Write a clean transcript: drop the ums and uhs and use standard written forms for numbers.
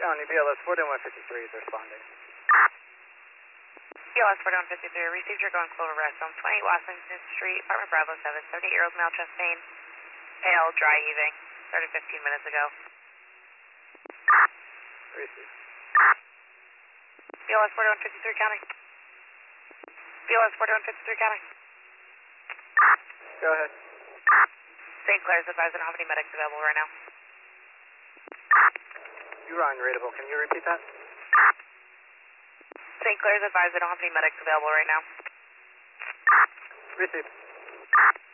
County BLS 4153 is responding. BLS 4153, received your going Clover Rest on 20 Washington Street, apartment Bravo 7, 38-year-old male, chest pain, pale, dry heaving, started 15 minutes ago. Received. BLS 4153 counting. BLS 4153 counting. Go ahead. St. Clair's advised I don't have any medics available right now. You are unreadable. Can you repeat that? St. Clair's advised I don't have any medics available right now. Received.